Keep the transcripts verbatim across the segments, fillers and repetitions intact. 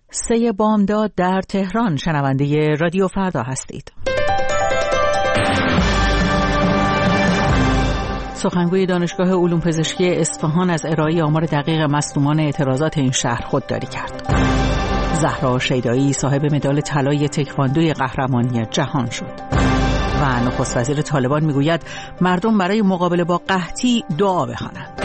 سه بامداد در تهران. شنونده رادیو فردا هستید. سخنگوی دانشگاه علوم پزشکی اصفهان از ارائه آمار دقیق مصدومان اعتراضات این شهر خودداری کرد. زهرا شیدایی صاحب مدال طلای تکواندوی قهرمانی جهان شد. و نخست وزیر طالبان میگوید مردم برای مقابله با قحطی دعا بخوانند.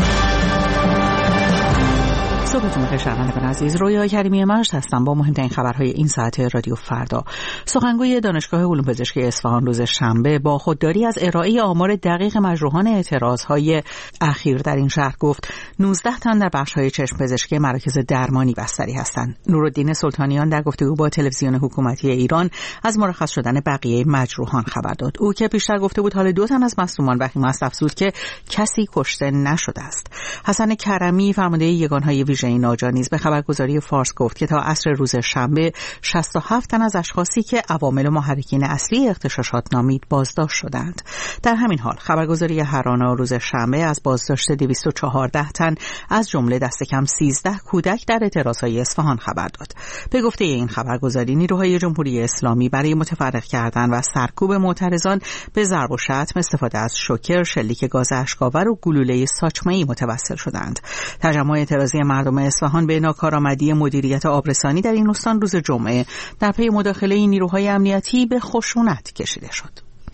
صبحتون بخیر شنوندگان عزیز، رویا کریمی مشت هستم با مهمترین خبرهای این ساعت رادیو فردا. سخنگوی دانشگاه علوم پزشکی اصفهان روز شنبه با خودداری از ارائه آمار دقیق مجروحان اعتراضهای اخیر در این شهر گفت نوزده تن در بخش‌های چشم پزشکی مراکز درمانی بستری هستند. نورالدین سلطانیان در گفتگو با تلویزیون حکومتی ایران از مرخص شدن بقیه مجروحان خبر داد. او که پیشتر گفته بود حال دو تن از مصدومان وخیم است، افزود که کسی کشته نشده است. حسن کرمی فرمانده یگانهای ویژه ناجا نیز به خبرگزاری فارس گفت که تا عصر روز شنبه شصت و هفت تن از اشخاصی که عوامل و محرکین اصلی اغتشاشات نامید بازداشت شدند. در همین حال خبرگزاری هرانا روز شنبه از بازداشت دویست و چهارده تن از جمله دست کم سیزده کودک در اعتراضهای اصفهان خبر داد. به گفته این خبرگزاری نیروهای جمهوری اسلامی برای متفرق کردن و سرکوب معترضان به ضرب و شتم استفاده از شوکر، شلیک گاز اشک‌آور و گلوله ساچمه‌ای متوسل شدند. تجمع اعتراضی مردم اصفهان به ناکارآمدی مدیریت آبرسانی در این استان روز جمعه در پی مداخله نیروهای امنیتی به خشونت کشیده شد.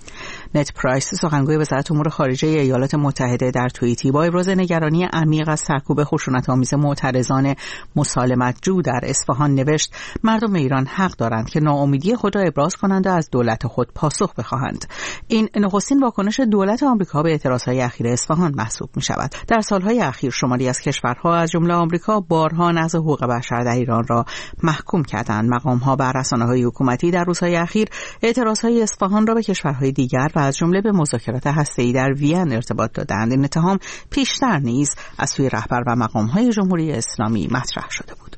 نت پرایس سخنگوی وزارت امور خارجه ایالات متحده در توییتی با ابراز نگرانی عمیق از سرکوب خشونت‌آمیز معترضان مسالمت‌جو در اصفهان نوشت مردم ایران حق دارند که ناامیدی خود را ابراز کنند و از دولت خود پاسخ بخواهند. این نخستین واکنش دولت آمریکا به اعتراضهای اخیر اصفهان محسوب می‌شود. در سالهای اخیر شماری از کشورها از جمله آمریکا بارها نقض حقوق بشر در ایران را محکوم کردند. مقام‌ها و رسانه‌های حکومتی در روزهای اخیر اعتراضهای اصفهان را به کشورهای دیگر از جمله به مذاکرات هسته‌ای در وین ارتباط دادند. این اتهام پیشتر نیز از سوی رهبر و مقام‌های جمهوری اسلامی مطرح شده بود.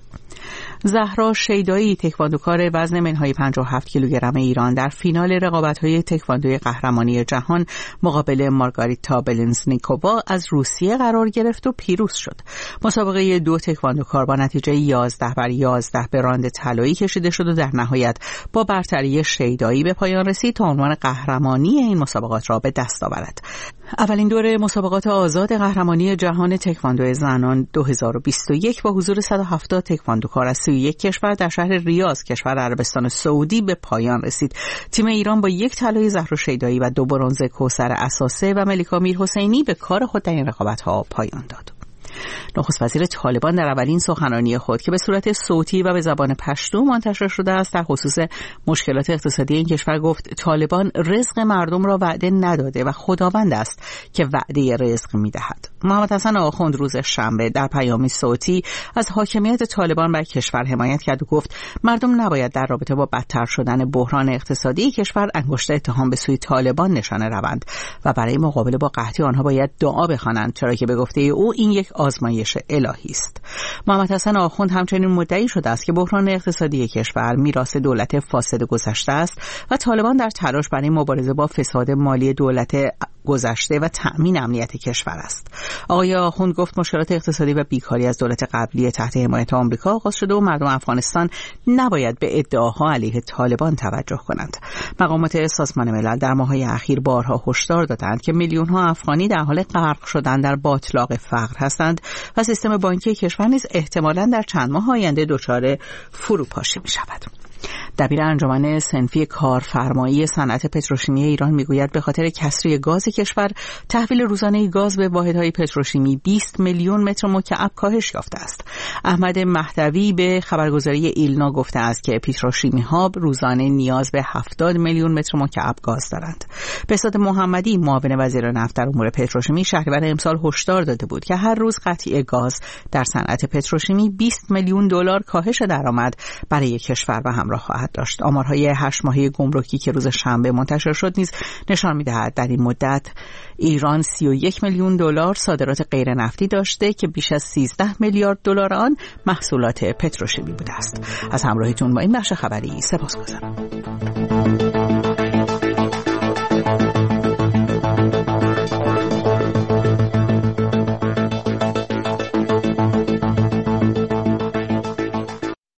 زهرا شیدایی تکواندوکار وزن منهای پنجاه و هفت کیلوگرم ایران در فینال رقابت‌های تکواندوی قهرمانی جهان مقابل مارگاریتا بلنزنیکووا از روسیه قرار گرفت و پیروز شد. مسابقه دو تکواندوکار با نتیجه یازده بر یازده به راند طلایی کشیده شد و در نهایت با برتری شیدایی به پایان رسید تا عنوان قهرمانی این مسابقات را به دست آورد. اولین دوره مسابقات آزاد قهرمانی جهان تکواندو زنان دو هزار و بیست و یک با حضور صد و هفتاد تکواندوکار از سی و یک کشور در شهر ریاض کشور عربستان سعودی به پایان رسید. تیم ایران با یک طلای زهرا شیدایی و دو برنز کوثر اساسه و ملیکا میرحسینی به کار خود در این رقابت‌ها پایان داد. نخست وزیر طالبان در اولین سخنرانی خود که به صورت صوتی و به زبان پشتو منتشر شده است در خصوص مشکلات اقتصادی این کشور گفت طالبان رزق مردم را وعده نداده و خداوند است که وعده رزق می‌دهد. محمد حسن آخوند روز شنبه در پیامی صوتی از حاکمیت طالبان بر کشور حمایت کرد و گفت مردم نباید در رابطه با بدتر شدن بحران اقتصادی کشور انگشت اتهام به سوی طالبان نشانه روند و برای مقابله با قحطی آنها باید دعا بخوانند، چرا که به گفته او این یک آزمایش الهی است. محمد حسن آخوند همچنین مدعی شده است که بحران اقتصادی کشور میراث دولت فاسد گذشته است و طالبان در تلاش برای مبارزه با فساد مالی دولت گذشته و تأمین امنیت کشور است. آقای آخوند گفت مشکلات اقتصادی و بیکاری از دولت قبلی تحت حمایت آمریکا آغاز شده و مردم افغانستان نباید به ادعاها علیه طالبان توجه کنند. مقامات سازمان ملل در ماه‌های اخیر بارها هشدار دادند که میلیون‌ها افغانی در حال غرق شدن در باتلاق فقر هستند و سیستم بانکی کشور نیز احتمالاً در چند ماه آینده دچار فروپاشی می‌شود. دبیر انجمن صنفی کارفرمایی صنعت پتروشیمی ایران میگوید به خاطر کسری گاز کشور تحویل روزانه گاز به واحدهای پتروشیمی بیست میلیون متر مکعب کاهش یافته است. احمد مهدوی به خبرگزاری ایلنا گفته است که پتروشیمی‌ها روزانه نیاز به هفتاد میلیون متر مکعب گاز دارند. بهزاد محمدی معاون وزیر نفت در امور پتروشیمی شهریور امسال هشدار داده بود که هر روز قطعی گاز در صنعت پتروشیمی بیست میلیون دلار کاهش درآمد برای کشور و همراه خواهد داشت. آمارهای هشت ماهه گمرکی که روز شنبه منتشر شد نیز نشان می‌دهد در این مدت ایران سی و یک میلیون دلار صادرات غیر نفتی داشته که بیش از سیزده میلیارد دلار آن محصولات پتروشیمی بوده است. از همراهیتون با این بخش خبری سپاسگزارم.